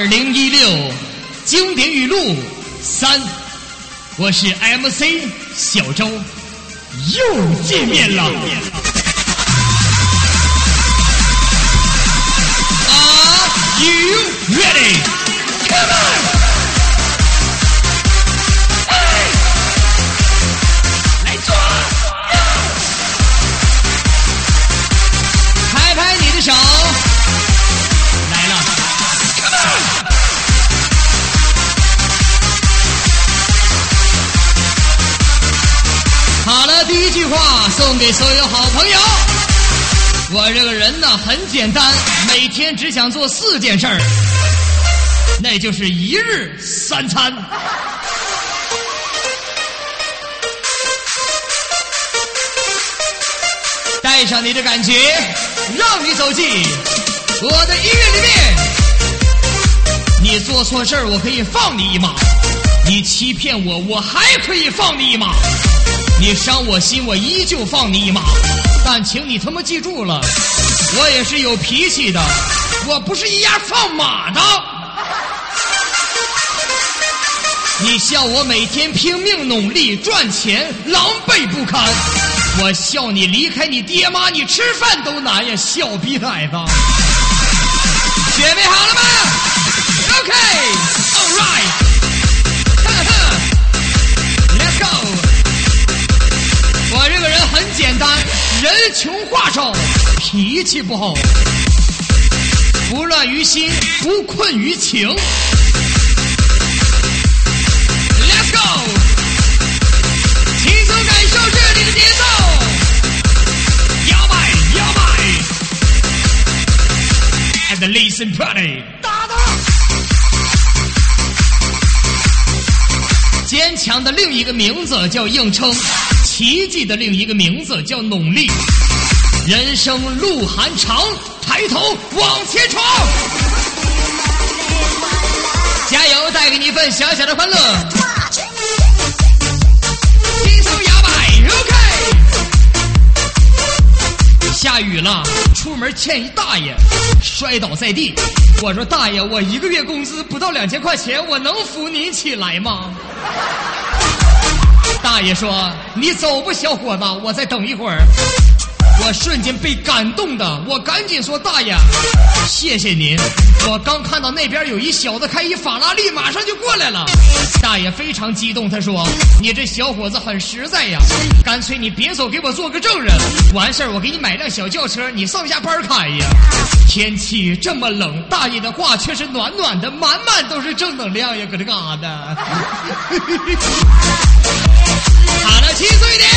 2016经典语录3，我是 MC 小周，又见面了。Are you ready? Come on! 来做！拍拍你的手。来了 ，Come on！ 好了，第一句话送给所有好朋友。我这个人呢很简单，每天只想做4件事儿，那就是1日3餐。带上你的感觉，让你走进我的音乐里面。你做错事儿，我可以放你一马；你欺骗我，我还可以放你一马；你伤我心，我依旧放你一马。但请你他妈记住了，我也是有脾气的，我不是一丫放马的。你笑我每天拼命努力赚钱，狼狈不堪。我笑你离开你爹妈，你吃饭都难呀，小逼崽子。准备好了吗 ？OK， all right， let's go。我这个人很简单，人穷话少，脾气不好，不乱于心，不困于情。Let's go， 轻松感受这里的节奏，摇摆摇摆 ，and listen party， 打的。坚强的另一个名字叫硬撑。奇迹的另一个名字叫努力。人生路还长，抬头往前闯。加油，带给你一份小小的欢乐。轻松摇摆 ，OK。下雨了，出门欠一大爷，摔倒在地。我说大爷，我1个月工资不到2000块钱，我能扶您起来吗？大爷说：“你走吧，小伙子，我再等一会儿。”我瞬间被感动的，我赶紧说：“大爷，谢谢您。我刚看到那边有一小子开一法拉利，马上就过来了。”大爷非常激动，他说：“你这小伙子很实在呀，干脆你别走，给我做个证人。完事儿我给你买辆小轿车，你上下班开呀。”天气这么冷，大爷的话却是暖暖的，满满都是正能量呀，搁这嘎达。好了，轻松一点。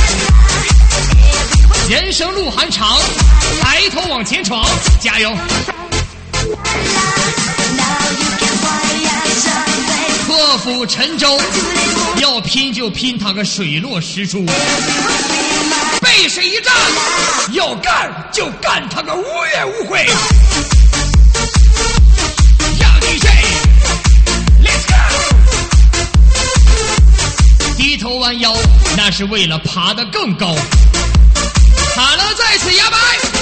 人生路还长，抬头往前闯，加油！破釜沉舟，要拼就拼他个水落石出；背水一战，要干就干他个无怨无悔。要 DJ Let's go。低头弯腰，那是为了爬得更高。好了，再次摇摆。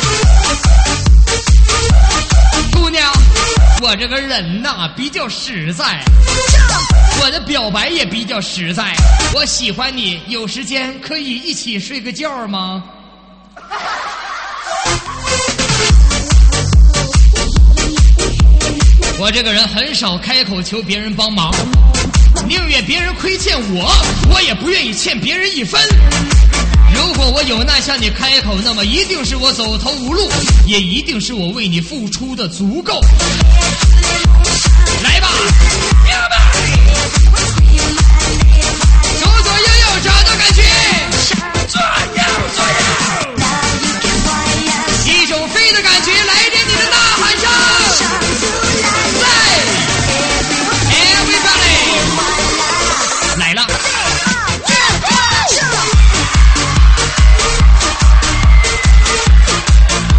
姑娘，我这个人呐比较实在，我的表白也比较实在。我喜欢你，有时间可以一起睡个觉吗？我这个人很少开口求别人帮忙，宁愿别人亏欠我，我也不愿意欠别人1分。如果我有难向你开口，那么一定是我走投无路，也一定是我为你付出的足够。来吧，摇摆，左左右右找到感觉，左右左右，一种飞的感觉，来点你的呐喊声。来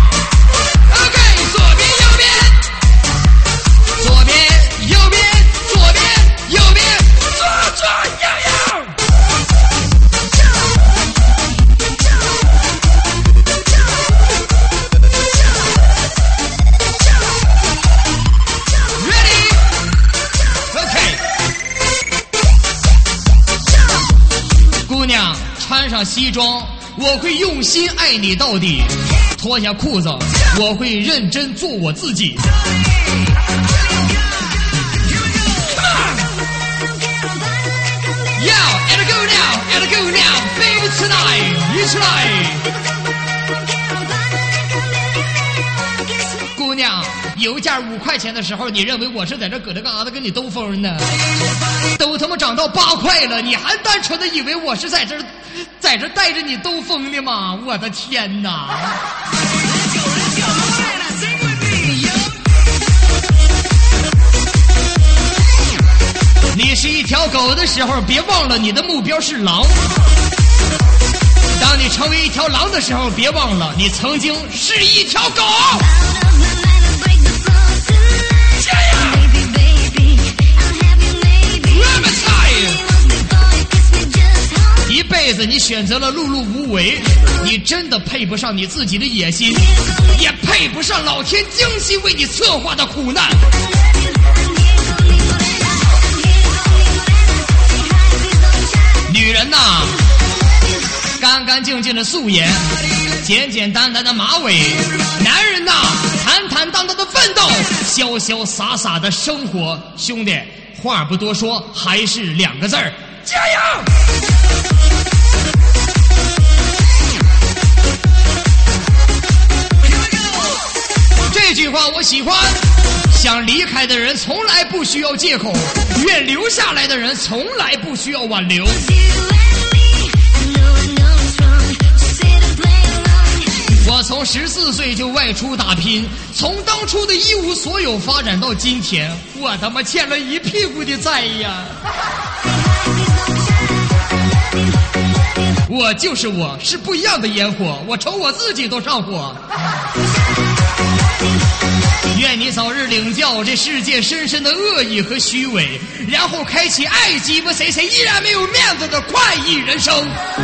了。OK， 左边右边，左边右边，左上西装，我会用心爱你到底；脱下裤子，我会认真做我自己。And go now, and go now, baby tonight, 一起来。姑娘，油价5块钱的时候，你认为我是在这搁这干啥的跟你兜风呢？都他妈涨到8块了，你还单纯的以为我是在这带着你兜风的吗？我的天哪！你是一条狗的时候，别忘了你的目标是狼；当你成为一条狼的时候，别忘了你曾经是一条狗。加油！一辈子你选择了碌碌无为，你真的配不上你自己的野心，也配不上老天精心为你策划的苦难。女人呐，干干净净的素颜，简简单单的马尾；男人呐，坦坦荡荡的奋斗，潇潇洒洒的生活。兄弟，话不多说，还是2个字儿：加油！这句话我喜欢。想离开的人从来不需要借口，愿留下来的人从来不需要挽留。我从14岁就外出打拼，从当初的一无所有发展到今天，我他妈欠了一屁股的债呀！我就是我，是不一样的烟火，我瞅我自己都上火。愿你早日领教这世界深深的恶意和虚伪，然后开启爱鸡巴谁依然没有面子的快意人生。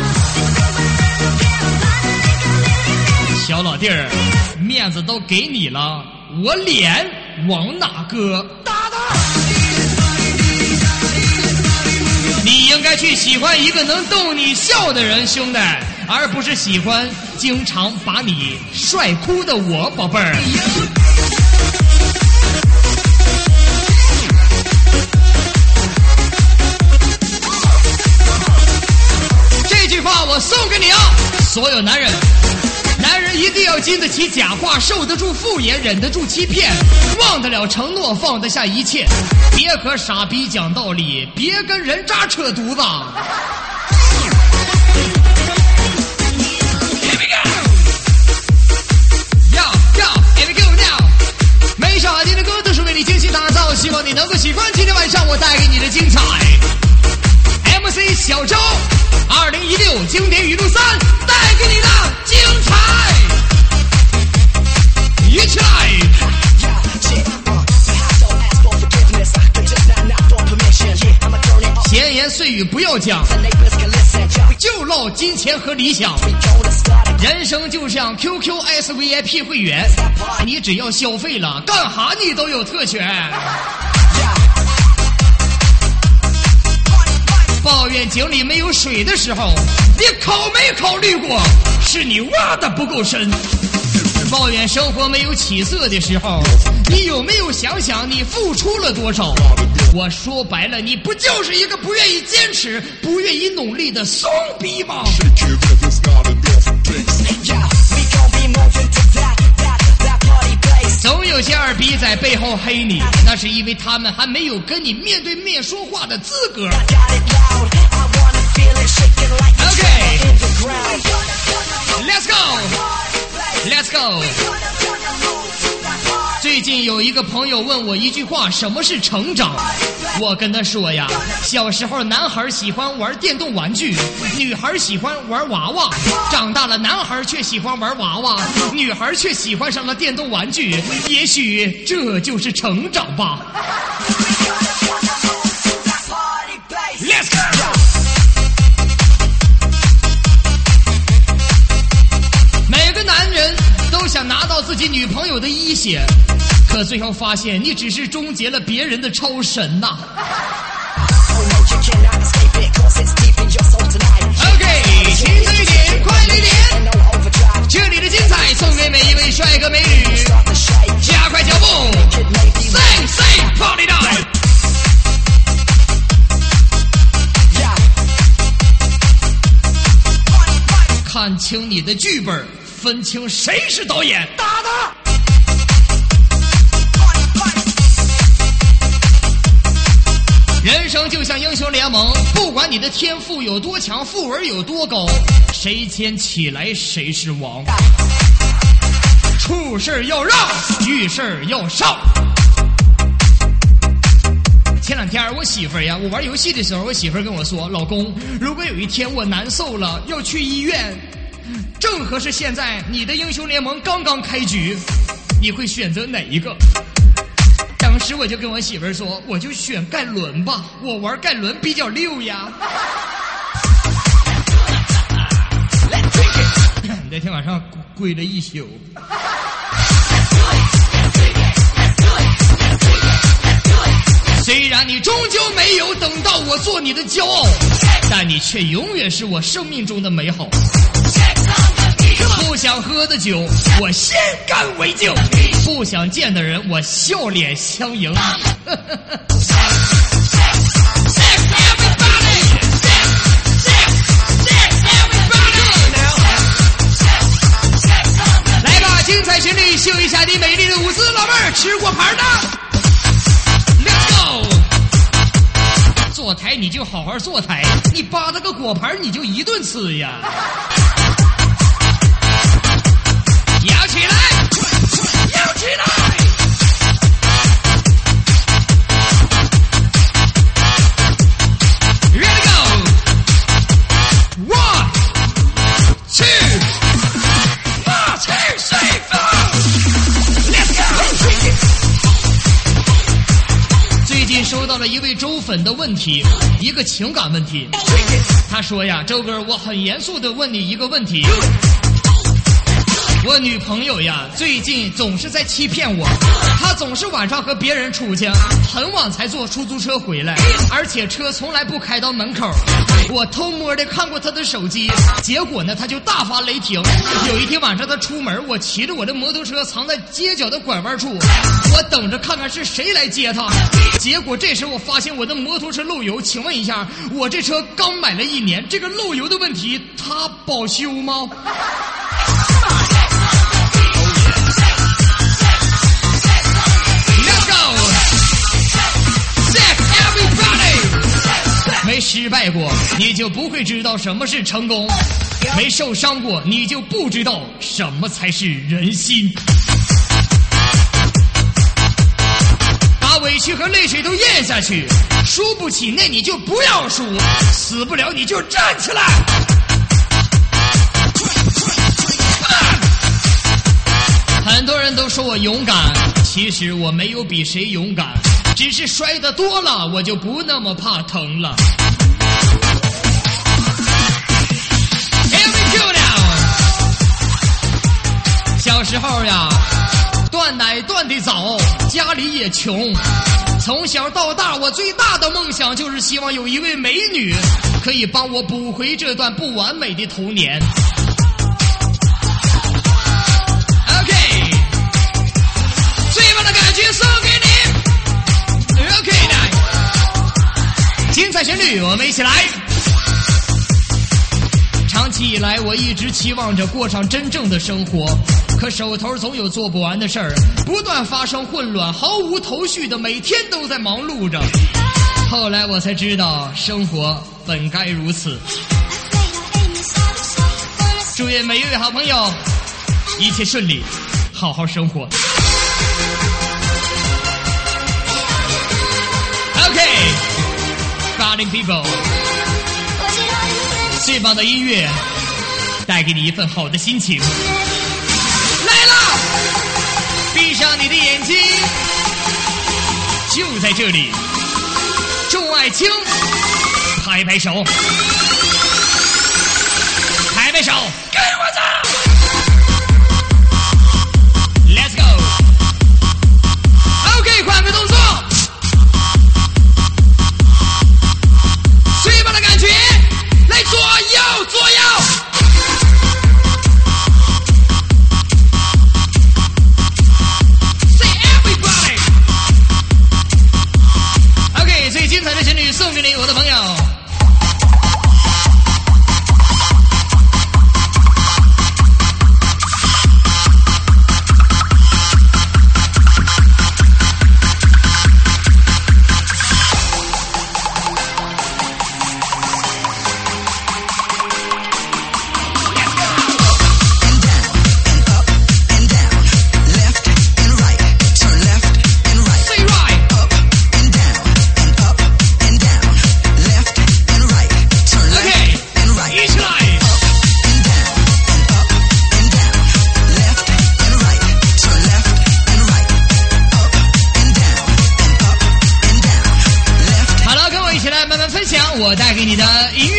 小老弟儿，面子都给你了，我脸往哪搁？打他！你应该去喜欢一个能逗你笑的人，兄弟，而不是喜欢经常把你帅哭的我，宝贝儿。这句话我送给你啊，所有男人。男人一定要经得起假话，受得住敷衍，忍得住欺骗，忘得了承诺，放得下一切。别和傻逼讲道理，别跟人渣扯犊子。每首好听的歌都是为你精心打造，希望你能够喜欢今天晚上我带给你的精彩。MC 小周2016经典语录3带给你的精彩，一起来！闲言碎语不要讲，就唠金钱和理想。人生就像 QQS VIP 会员，你只要消费了，干哈你都有特权。抱怨井里没有水的时候，你考没考虑过是你挖的不够深？抱怨生活没有起色的时候，你有没有想想你付出了多少？我说白了，你不就是一个不愿意坚持、不愿意努力的怂逼吗？总有些二逼在背后黑你，那是因为他们还没有跟你面对面说话的资格。OK，Let's go，Let's go。最近有一个朋友问我一句话，什么是成长？我跟他说呀，小时候男孩喜欢玩电动玩具，女孩喜欢玩娃娃，长大了男孩却喜欢玩娃娃，女孩却喜欢上了电动玩具，也许这就是成长吧。Let's go。每个男人都想拿到自己女朋友的一血，可最后发现你只是终结了别人的超神呐。OK， 亲爱雷电，这里的精彩送给每一位帅哥美女，加快脚步 ，Say Party Time。看清你的剧本，分清谁是导演。打他！人生就像英雄联盟，不管你的天赋有多强，富文有多高，谁先起来谁是王。处事要让，遇事要上。前两天我媳妇儿呀，我玩游戏的时候，我媳妇儿跟我说，老公，如果有一天我难受了要去医院，正合适现在你的英雄联盟刚刚开局，你会选择哪一个？当时我就跟我媳妇儿说，我就选盖伦吧，我玩盖伦比较溜呀。那天晚上跪了一宿。虽然你终究没有等到我做你的骄傲，但你却永远是我生命中的美好。不想喝的酒，我先干为敬；不想见的人，我笑脸相迎。来吧，精彩旋律，秀一下你美丽的舞姿，老妹儿，吃过牌的。坐台你就好好坐台，你扒拉个果盘你就一顿吃呀！摇起来，摇起来 ！Ready go! 1, 2, 3, 4. Let's go! 最近收到了一位周粉的问题，一个情感问题。他说呀，周哥，我很严肃地问你一个问题。我女朋友呀，最近总是在欺骗我，她总是晚上和别人出去，很晚才坐出租车回来，而且车从来不开到门口。我偷摸的看过她的手机，结果呢，她就大发雷霆。有一天晚上她出门，我骑着我的摩托车藏在街角的拐弯处，我等着看看是谁来接她。结果这时我发现我的摩托车漏油，请问一下，我这车刚买了1年，这个漏油的问题它保修吗没失败过，你就不会知道什么是成功；没受伤过，你就不知道什么才是人心。把委屈和泪水都咽下去，输不起那你就不要输，死不了你就站起来。很多人都说我勇敢，其实我没有比谁勇敢，只是摔得多了，我就不那么怕疼了。Here we go now。小时候呀，断奶断得早，家里也穷。从小到大，我最大的梦想就是希望有一位美女，可以帮我补回这段不完美的童年。OK， 最棒的感觉送给你。OK， 来，精彩旋律，我们一起来。长期以来，我一直期望着过上真正的生活，可手头总有做不完的事儿，不断发生混乱，毫无头绪的，每天都在忙碌着。后来我才知道，生活本该如此。祝愿每一位好朋友一切顺利，好好生活。OK，Party people， 最棒的音乐带给你一份好的心情。来了，闭上你的眼睛，就在这里。众爱卿，拍拍手，拍拍手，跟我走。Let's go。OK， 换个动作。最棒的感觉，来左右左右。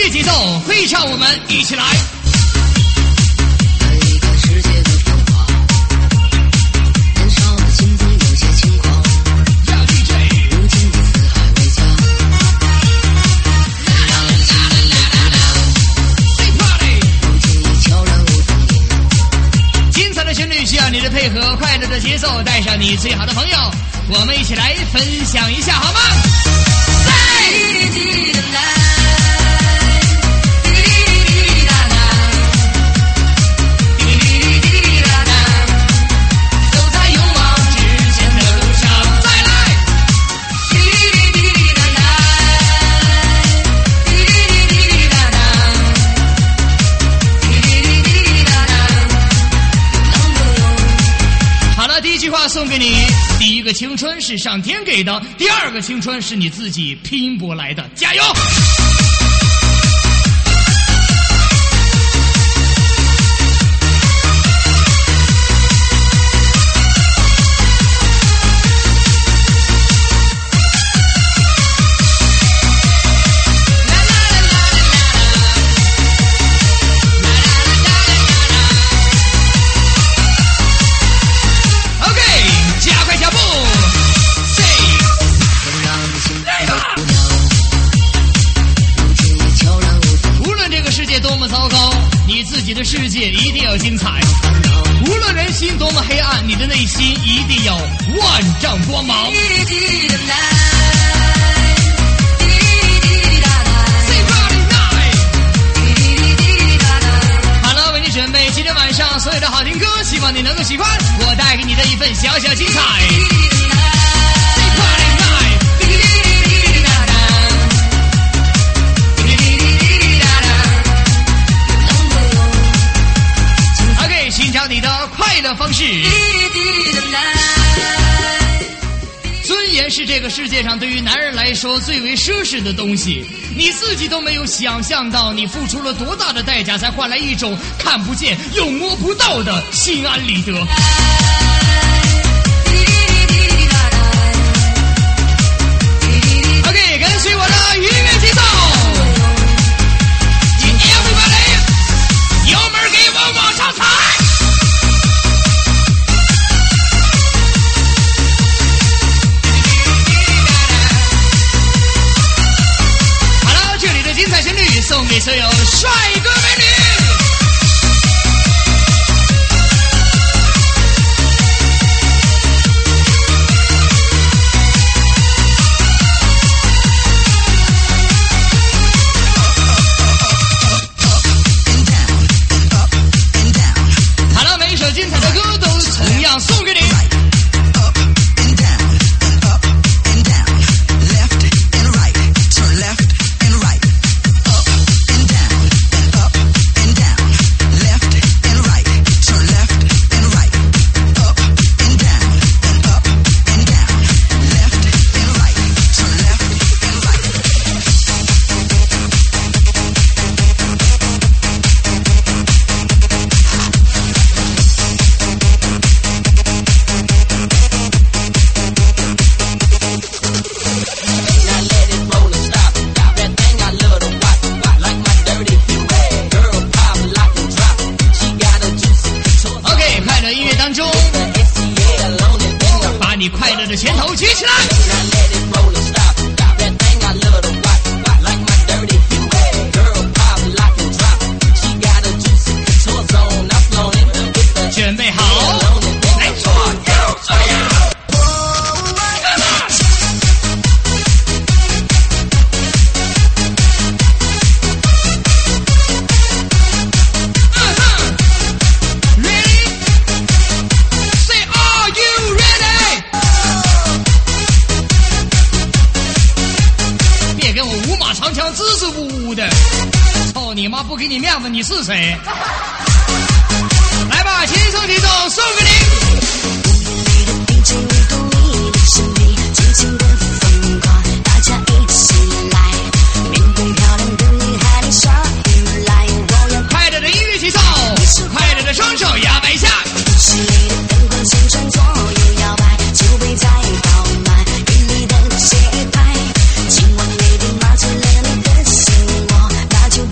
乐节奏，会唱我们一起来。需要你的配合，快乐的节奏，带上你最好的朋友，我们一起来分享一下好吗？走在勇往直前的路上，再来！好了，第一句话送给你。第一个青春是上天给的，第二个青春是你自己拼搏来的，加油！自己的世界一定要精彩，无论人心多么黑暗，你的内心一定要万丈光芒。好了，为你准备今天晚上所有的好听歌，希望你能够喜欢我带给你的一份小小精彩。寻找你的快乐方式。尊严是这个世界上对于男人来说最为奢侈的东西，你自己都没有想象到你付出了多大的代价才换来一种看不见又摸不到的心安理得。OK， 跟随我的音乐节奏，油门给我往上踩。精彩旋律送给所有帅哥美女。好了，每一首精彩的歌都同样送给你。你快乐的拳头举起来。准备好，来左右左右。支支吾吾的，操你妈！不给你面子，你是谁？来吧，轻松体重送给你。快乐的音乐节奏，快乐的双手压摆下。今晚一定马着脸的心，我那就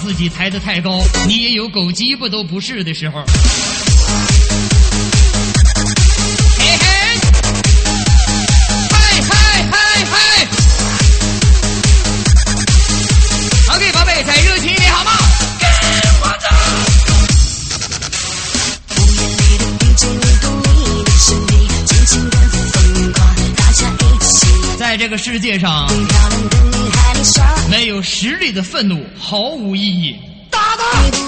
自己抬得太高，你也有狗鸡巴都不是的时候。嘿嘿，嗨嗨嗨嗨 ！OK， 宝贝，再热情一点好吗？跟我走。在这个世界上，没有实力的愤怒毫无意义。打他！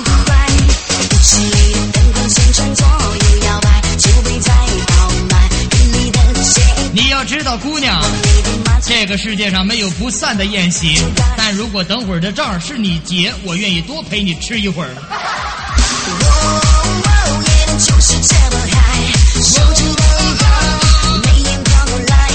你要知道，姑娘，这个世界上没有不散的宴席，但如果等会儿的账是你结，我愿意多陪你吃一会儿。就是这么嗨，手指的一晃，眉眼飘过来，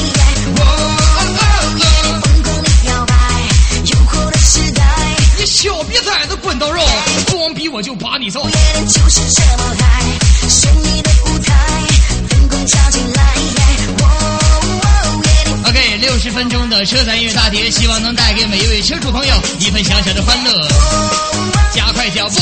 疯狂地摇摆，诱惑的时代。你小瘪崽子滚刀肉，光逼我就把你揍。就是这么嗨，绚丽的舞台，疯狂跳进来。OK， 60分钟的车载音乐大碟，希望能带给每一位车主朋友一份小小的欢乐。加快脚步。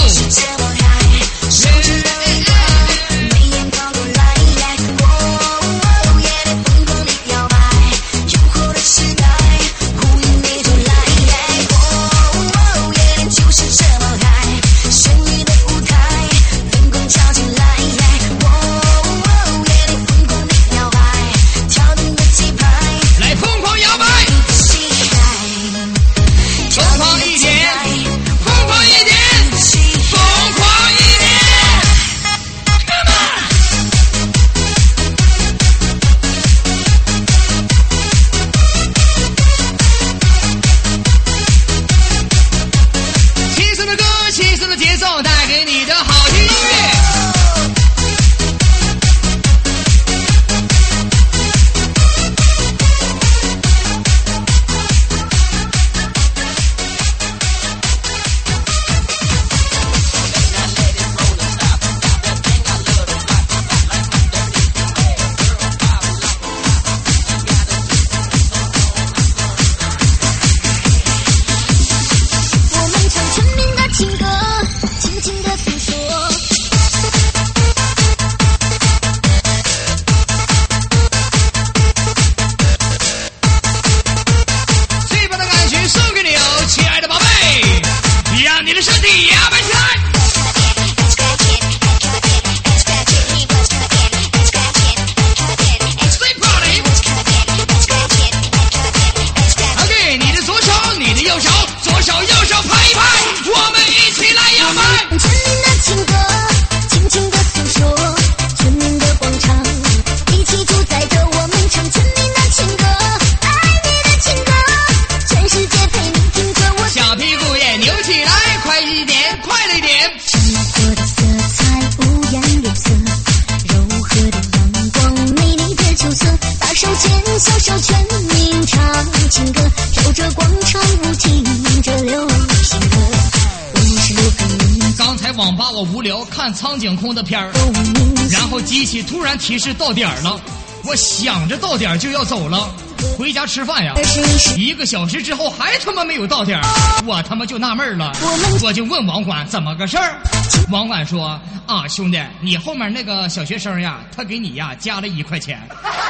苍井空的片儿，然后机器突然提示到点了，我想着到点就要走了，回家吃饭呀。1个小时之后还他妈没有到点，我他妈就纳闷了，我就问网管怎么个事儿。网管说啊，兄弟，你后面那个小学生呀，他给你呀加了1块钱。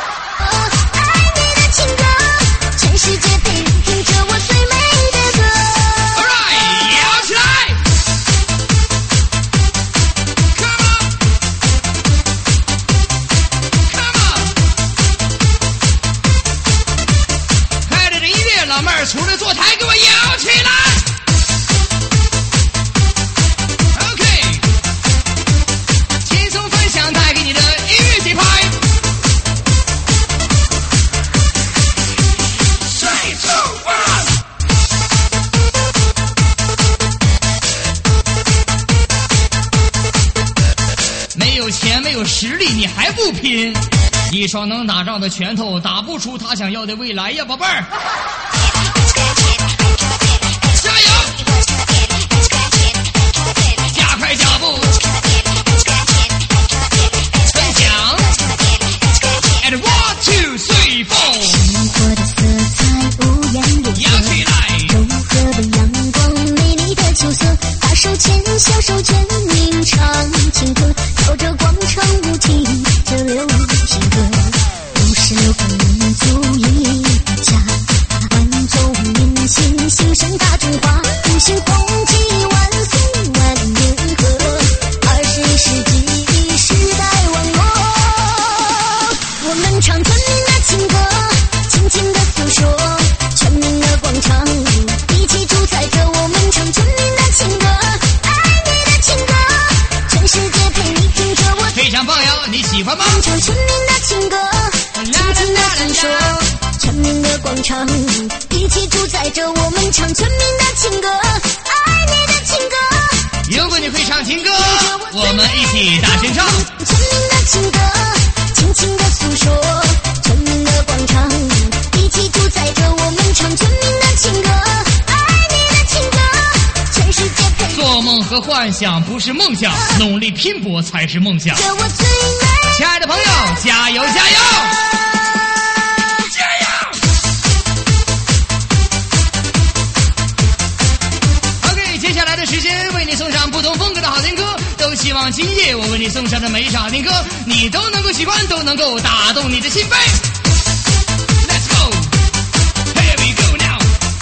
全世界陪听着我最美的歌。Alright， 摇起来。老妹儿出来坐台，给我摇起来 ！OK， 轻松分享带给你的音乐节拍。3、2、1， 没有钱，没有实力，你还不拼？一双能打仗的拳头，打不出他想要的未来呀，宝贝儿！加油！加快脚步！分享 ！And 1、2、3、4。生活的色彩五颜六色，柔和的阳光，美丽的秋色。 么？ 唱村民的情歌，轻轻的诉说，村民的广场，一起主宰着我们唱村民的情歌，爱你的情歌。 如果你会唱情歌，我们一起大声唱。 村民的情歌，轻轻的诉说，村民的广场，一起主宰着我们唱村民的情歌，爱你的情歌，全世界陪。 做梦和幻想不是梦想，努力拼搏才是梦想。 这我最美。 亲爱的朋友，加油加油！加油 ！OK， 接下来的时间为你送上不同风格的好听歌，都希望今夜我为你送上的每一首好听歌，你都能够喜欢，都能够打动你的心扉。Let's go， here we go now。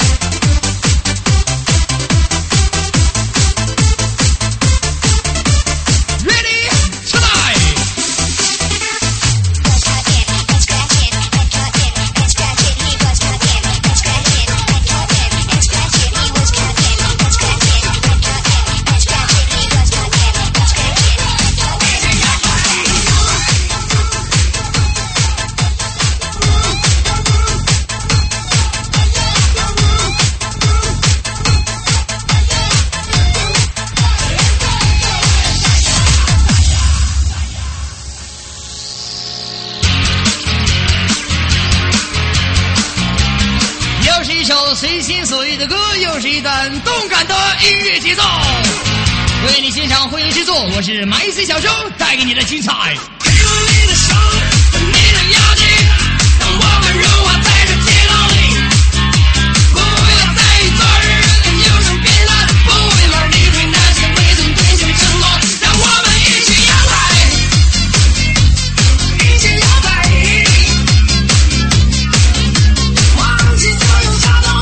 随心所欲的歌，又是一段动感的音乐节奏，为你欣赏混音制作，我是麦 C 小周，带给你的精彩。给我你的手，你的腰肌，让我们融化在这街道里，不要在意昨日人有什么变乱，不为了你对那些未曾兑现承诺，让我们一起摇摆，一起摇摆，忘记所有伤痛。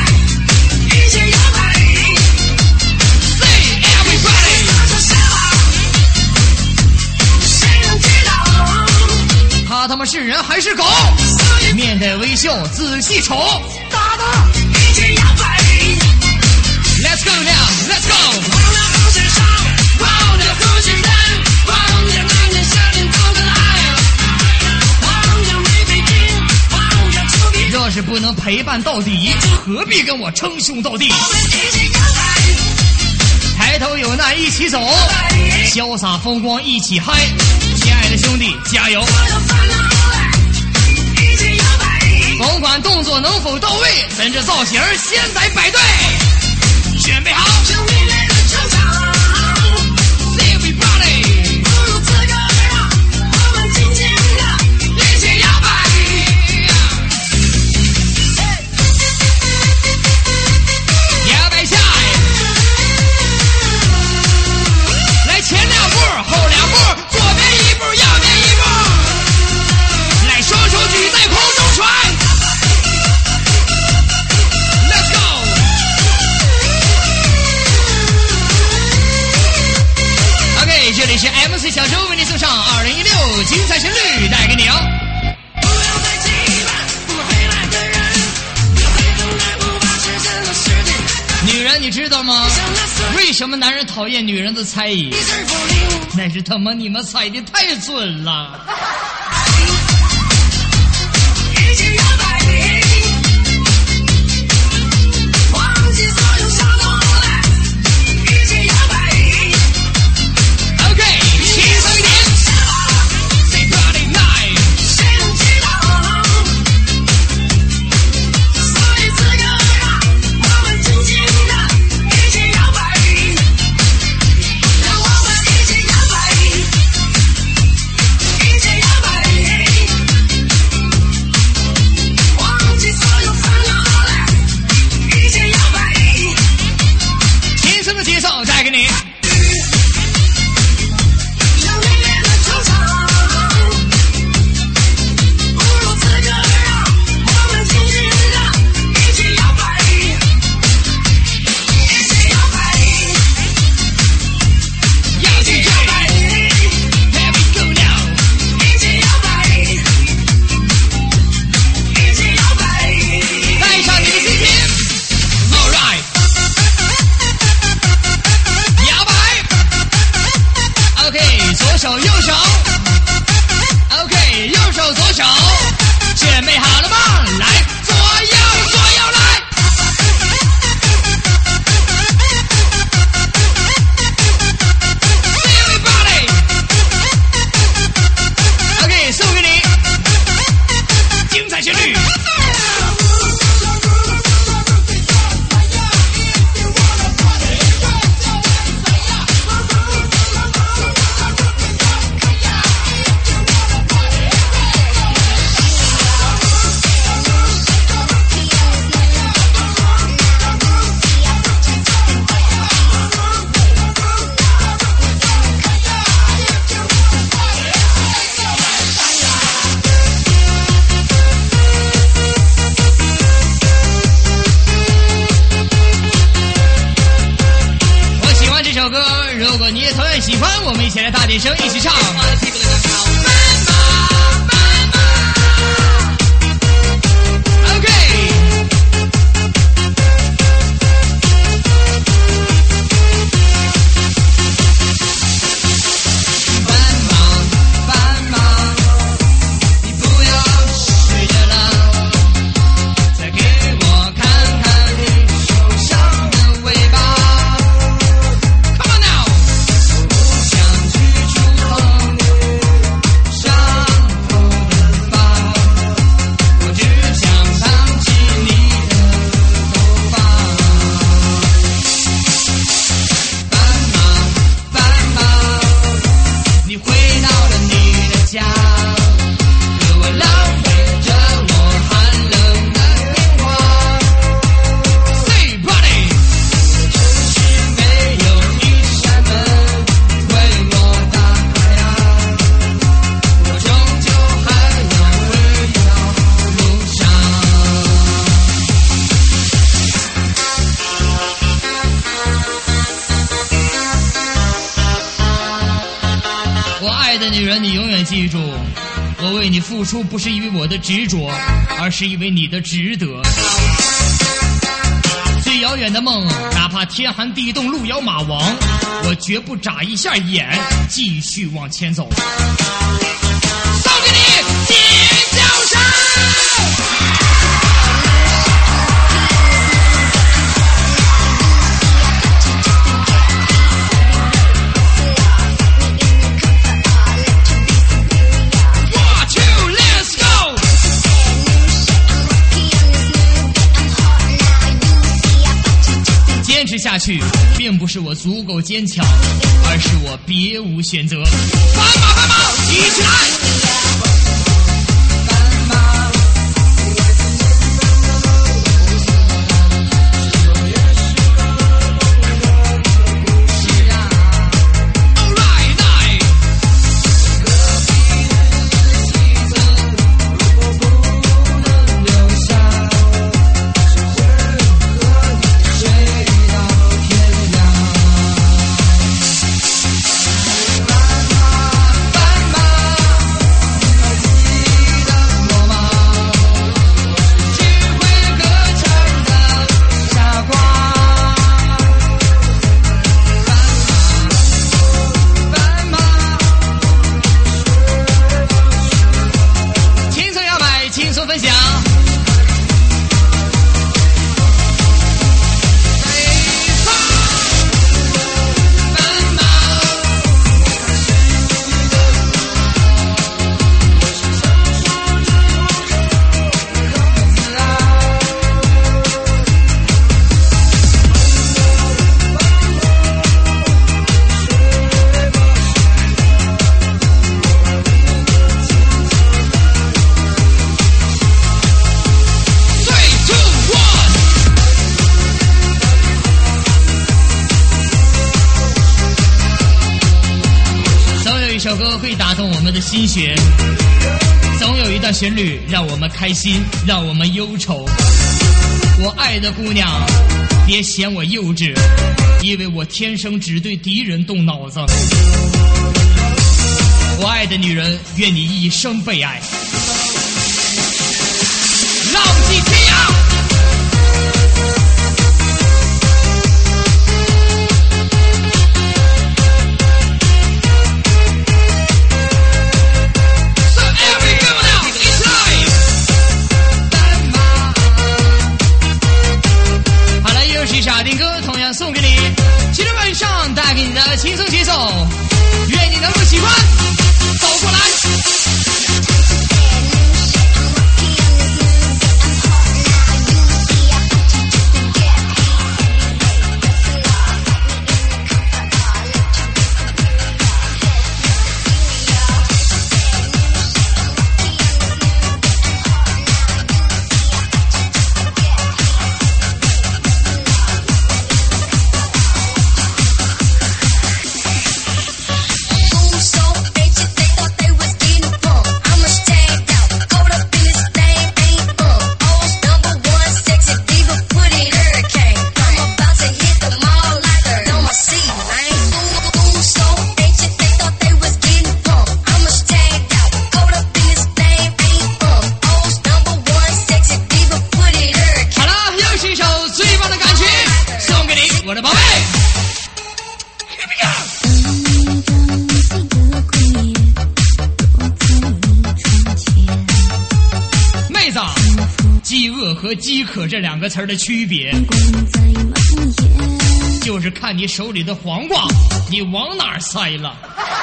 他们是人还是狗？面带微笑，仔细瞅。打的，一起摇摆。Let's go now, let's go。忘了不是伤，忘了不是人，忘了那年夏天多可爱，忘了没北京，忘了丘比。若是不能陪伴到底，何必跟我称兄道弟？我们一起摇摆，抬头有难一起走，潇洒风光一起嗨。亲爱的兄弟，加油！甭管动作能否到位，咱这造型现在摆对，准备好。生命里的球场 ，Everybody， 不如此刻让我们尽情的一起摇摆。摇摆下，来前两步，后两步，左边一步，右边一步，来双手举在空中传。这里是 MC 小周为你送上2016精彩旋律，带给你哦。不要再期盼我们未来的人，不要再等待无法实现的事情。女人，你知道吗？为什么男人讨厌女人的猜疑？那是他妈你们猜的太准了。一起摇摆，忘记所有伤痛来，一起摇摆。轻松一点。谁能知道？所以此刻让我们尽情的一起摇摆，让我们一起摇摆，一起摇摆。 起来，大点声，一起唱。OK。记住，我为你付出不是因为我的执着，而是因为你的值得。最遥远的梦，哪怕天寒地冻路遥马亡，我绝不眨一下眼，继续往前走。送给你尖叫声！坚持下去，并不是我足够坚强，而是我别无选择。斑马，斑马，一起来！这首歌会打动我们的心弦，总有一段旋律让我们开心，让我们忧愁。我爱的姑娘，别嫌我幼稚，因为我天生只对敌人动脑子。我爱的女人，愿你一生被爱。浪迹天涯。傻丁哥同样送给你，今天晚上带给你的轻松节奏，愿你能够喜欢。走过来。 饥饿和饥渴这两个词儿的区别，就是看你手里的黄瓜，你往哪儿塞了。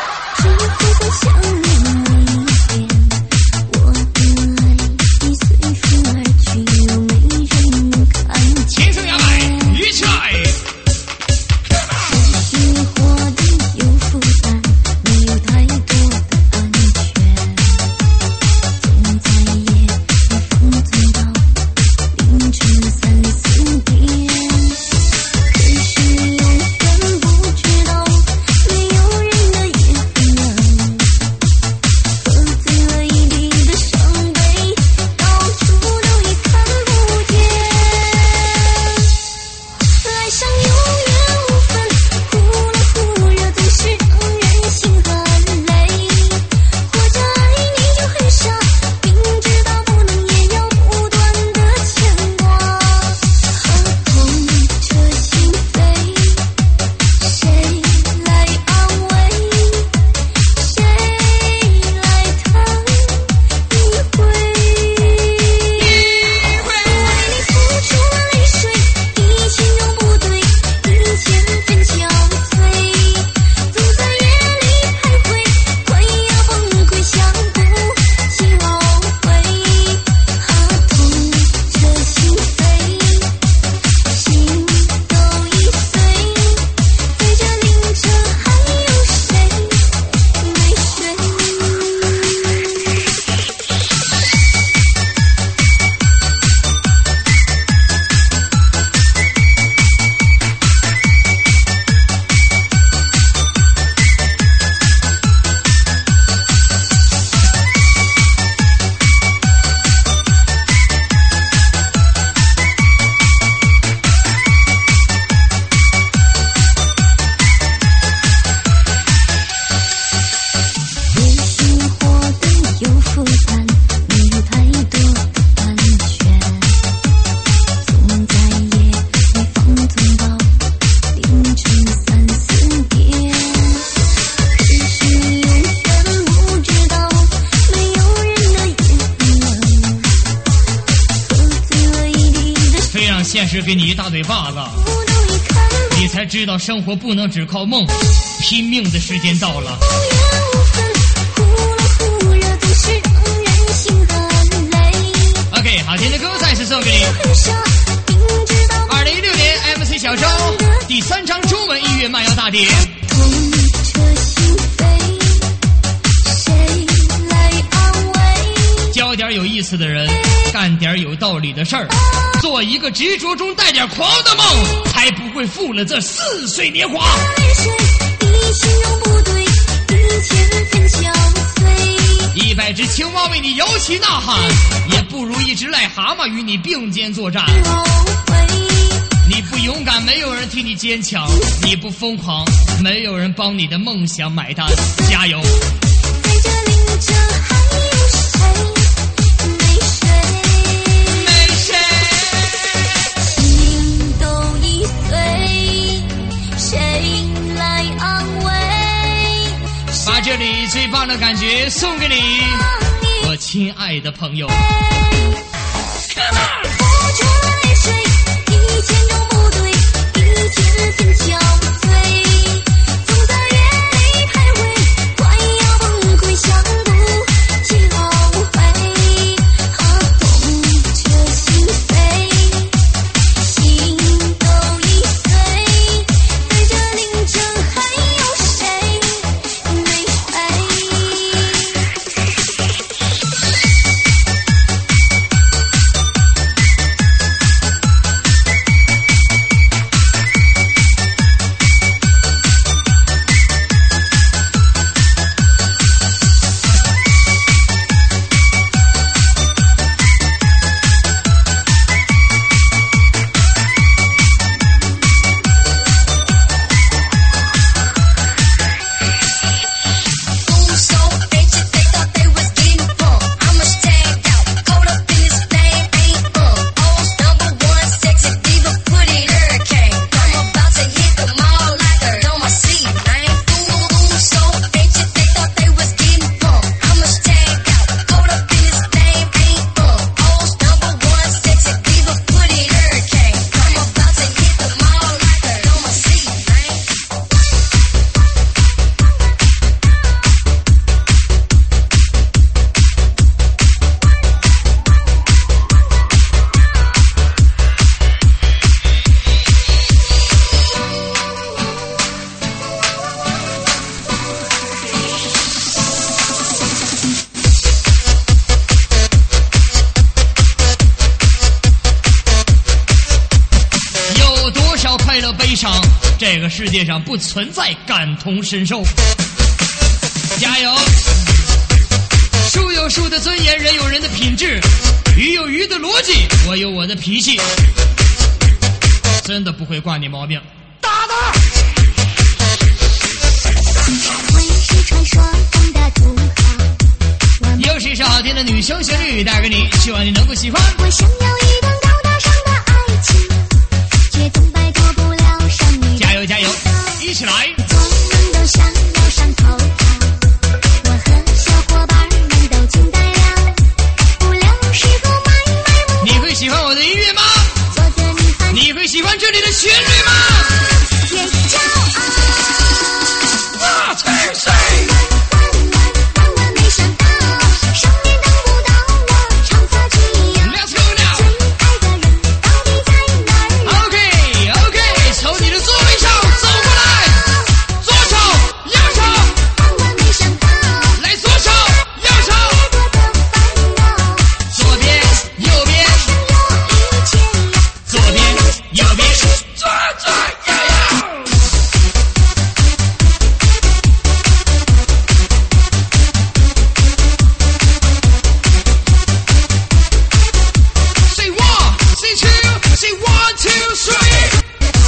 琴声摇摆，一起来。现实给你一大嘴巴子，你才知道生活不能只靠梦，拼命的时间到了。OK， 好听的歌再次送给你。2016年 MC 小周第3张中文音乐漫游大碟。交点有意思的人，干点有道理的事儿，做一个执着中带点狂的梦，才不会负了这似水年华。100只青蛙为你摇旗呐喊，也不如一只癞蛤蟆与你并肩作战。你不勇敢，没有人替你坚强；你不疯狂，没有人帮你的梦想买单。加油！把这里最棒的感觉送给你，我亲爱的朋友。Come on！ 这个世界上不存在感同身受。加油！树有树的尊严，人有人的品质，鱼有鱼的逻辑，我有我的脾气。真的不会惯你毛病，打他！ 会是传说中的土豪， 又是一首好听的女生旋律带给你，希望你能够喜欢。 我想要一段高大上的爱情，却总摆脱不了生命。 加油加油，一起来！ 做梦都想要上头条，我和小伙伴们都惊呆了，不料是个买卖。 你会喜欢我的音乐吗？ 做个女汉子， 你会喜欢这里的旋律吗？ 越骄傲。 我才谁？ 万万没想到，上面等不到我，长发及腰。 Let's go now！ 最爱的人到底在哪儿？ OK， 从你的座位上走过来，左手右手， 万万没想到， 来左手右手， 越多的烦恼， 左边右边， 有一切呀。 左边右边，左呀呀。Say one, say two, say 1, 2, 3。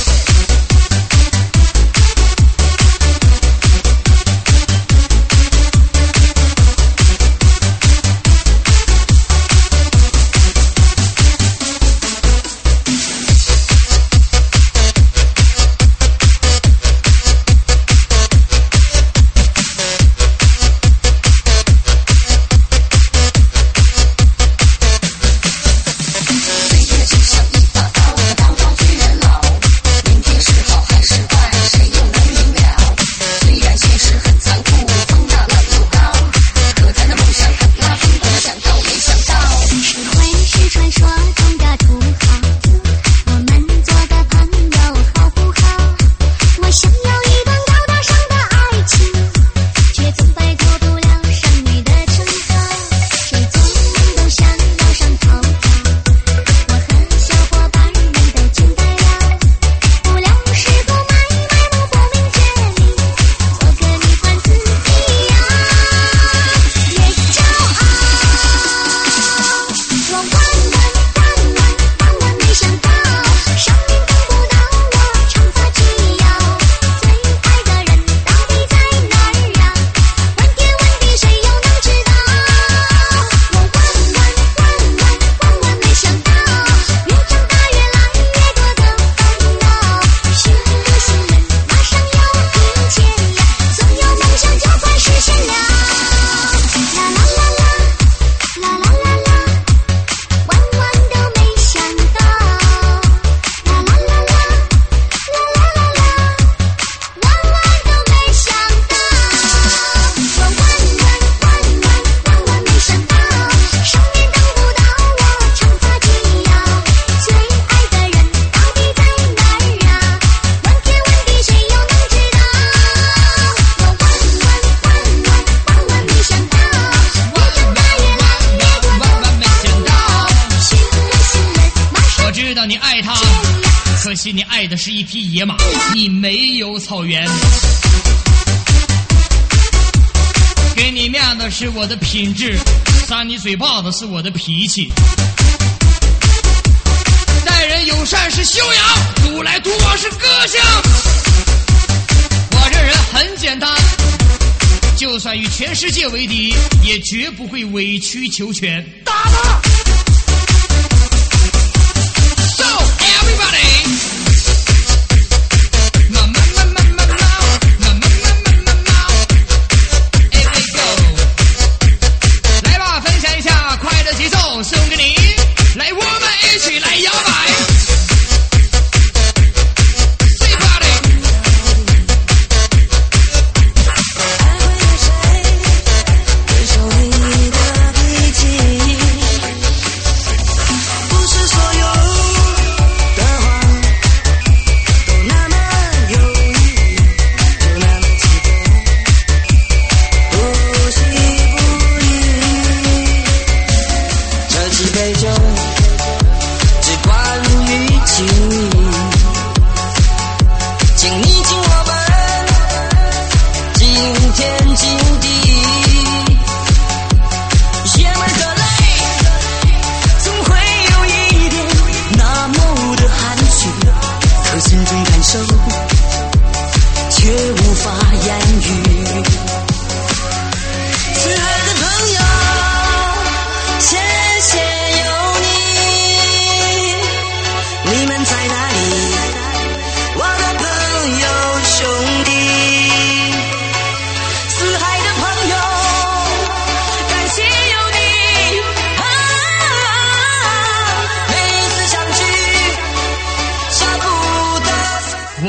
可惜你爱的是一匹野马，你没有草原。给你面的是我的品质，撒你嘴巴子是我的脾气。待人友善是修养，独来独往是个性。我这人很简单，就算与全世界为敌，也绝不会委曲求全。打他！ So everybody， 来吧，分享一下快乐节奏，送给你。来，我们一起来摇摆。 对手你的脾气。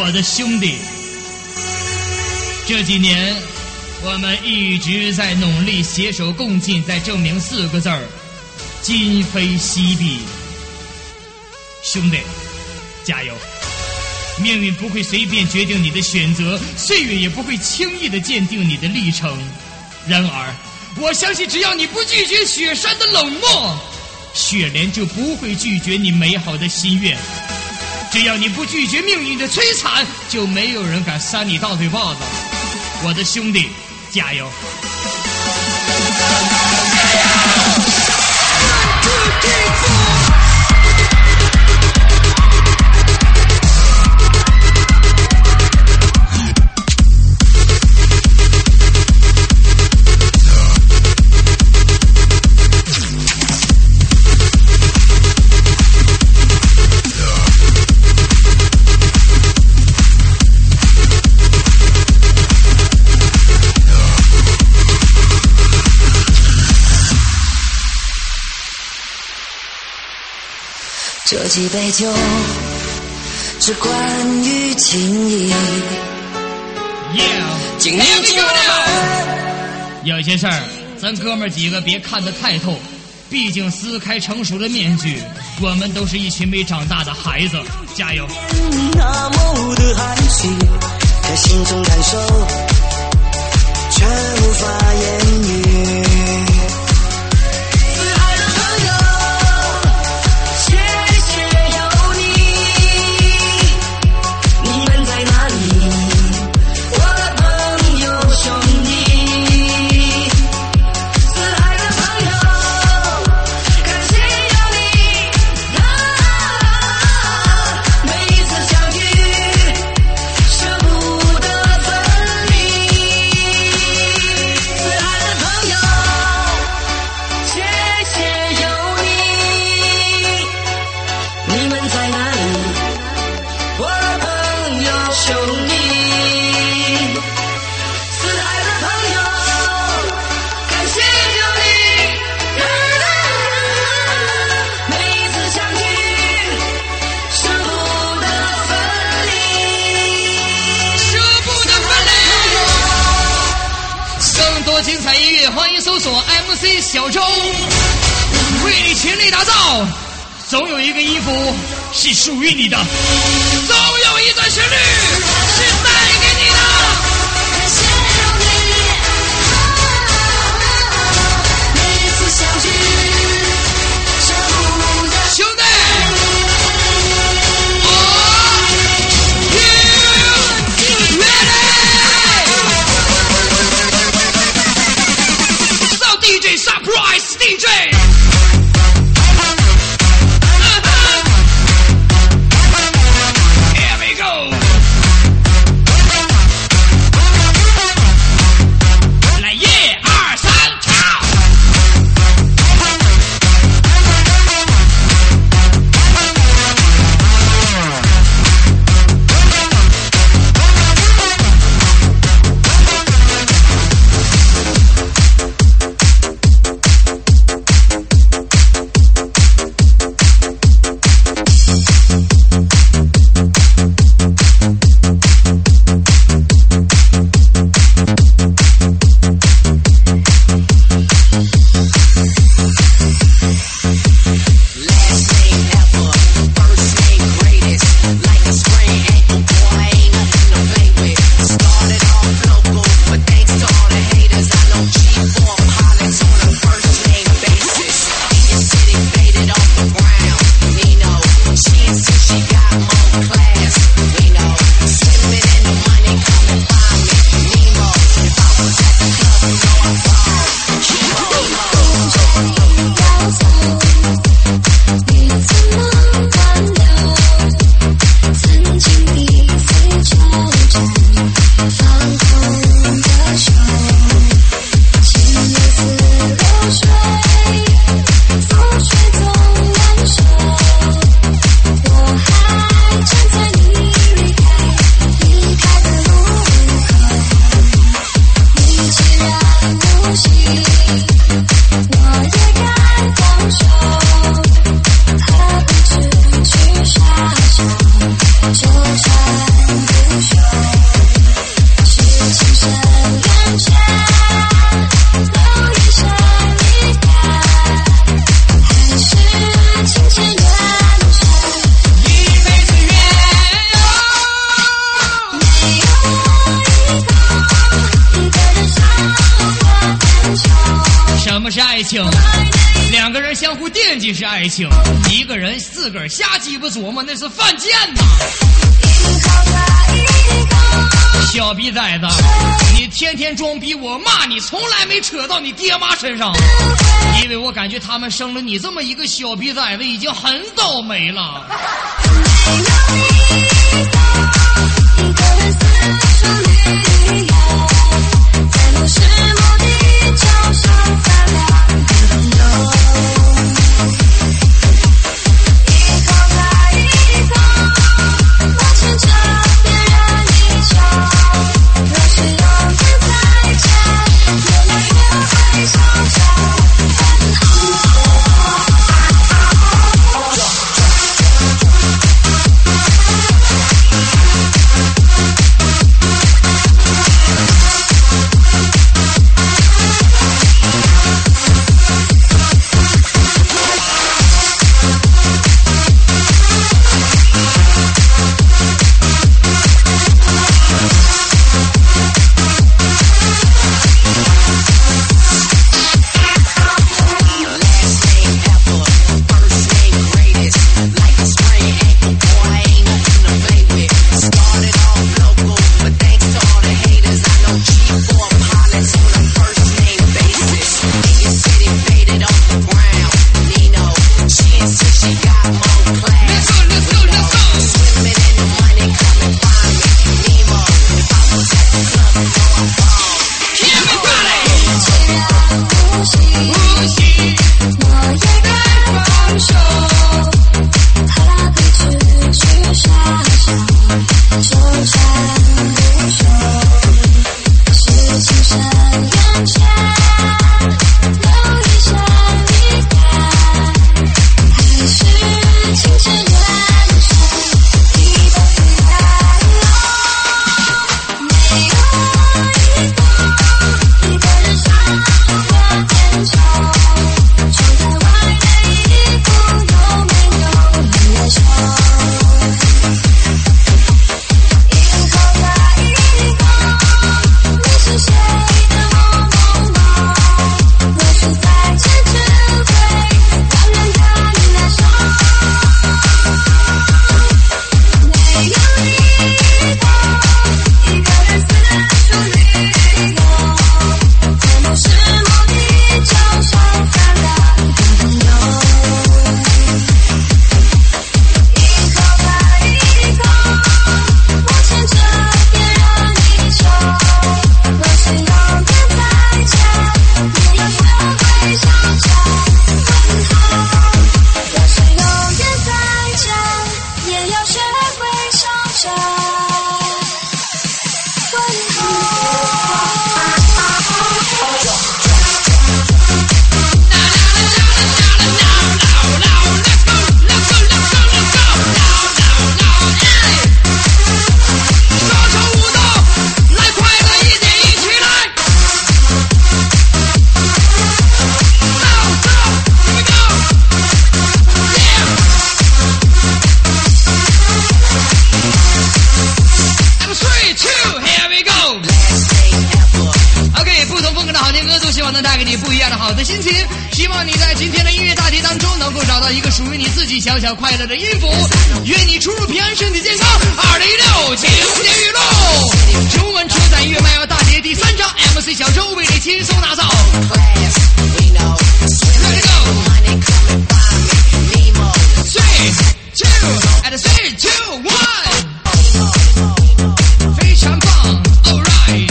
我的兄弟，这几年我们一直在努力携手共进，在证明4个字儿：今非昔比。兄弟，加油！命运不会随便决定你的选择，岁月也不会轻易地鉴定你的历程。然而，我相信只要你不拒绝雪山的冷漠，雪莲就不会拒绝你美好的心愿。只要你不拒绝命运的摧残，就没有人敢扇你大嘴巴子。我的兄弟，加油！ 这几杯酒，只关于情谊。 今年有些事儿，咱哥们儿几个别看得太透，毕竟撕开成熟的面具，我们都是一群没长大的孩子，加油！ 那么的含蓄，在心中感受，却无法言语。 精彩音乐，欢迎搜索 MC 小周，为你全力打造。总有一个衣服是属于你的，总有一段旋律是带给你的。 感谢有你，每次相聚，舍不得兄弟。Surprise DJ! Here we go! 来1、2、3，唱！ 两个人相互惦记是爱情，一个人自个儿瞎鸡巴琢磨那是犯贱呐。小逼崽子，你天天装逼，我骂你，从来没扯到你爹妈身上，因为我感觉他们生了你这么一个小逼崽子已经很倒霉了。一个人四处旅游，在某时某地角上发亮的朋友，一口来一口，我牵着别人衣袖，若是有天再见，越来越会笑笑。 小小快乐的音符，愿你出入平安，身体健康。2016晴天雨露，中文车载乐漫游大碟第3章 ，MC 小周为你轻松打造。Let it go， 3, 2 and 3, 2, 1， 非常棒 ，Alright，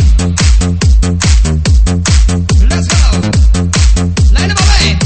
Let's go， 来了宝贝。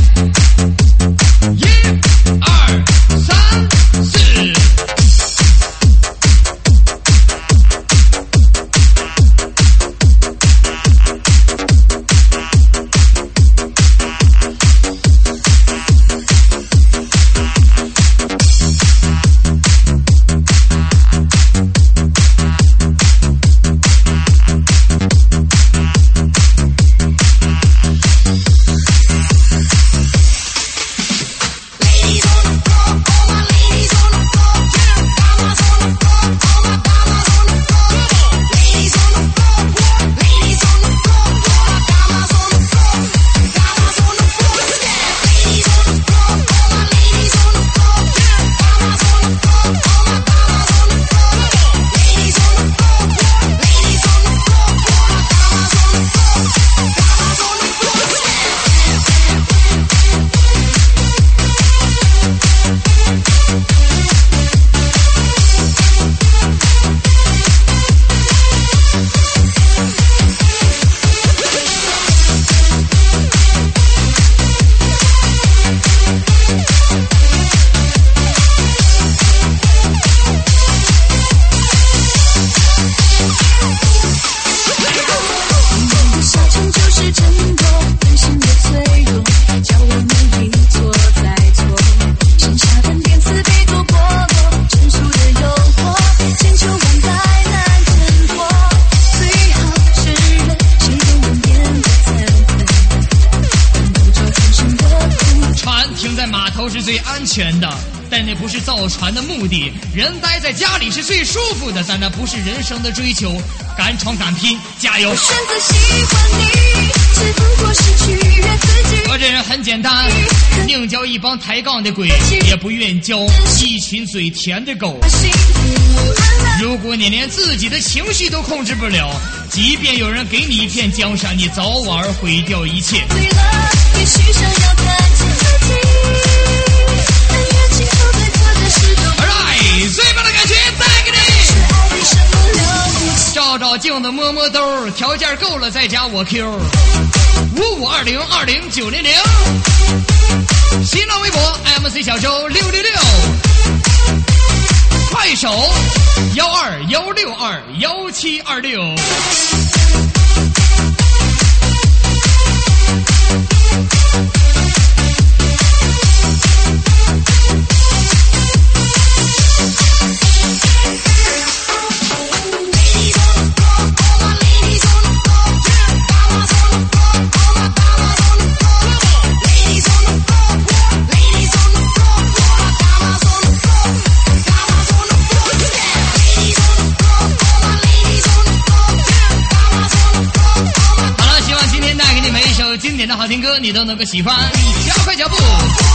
船停在码头是最安全的，但那不是造船的目的。人待在家里是最舒服的，但那不是人生的追求。敢闯敢拼，加油！ 选择喜欢你，只不过是取悦自己。 我这人很简单，宁交一帮抬杠的鬼，也不愿交一群嘴甜的狗。如果你连自己的情绪都控制不了，即便有人给你一片江山，你早晚毁掉一切。 对了，也许想要看清自己，但越清楚对错的事都。 Alright， 最棒的感觉带给你。 爱为什么了不起？ 照照镜子摸摸兜，条件够了再加我 Q。5520200900，新浪微博 MC 小周666，快手121621726。经典的好听歌你都能够喜欢，加快脚步。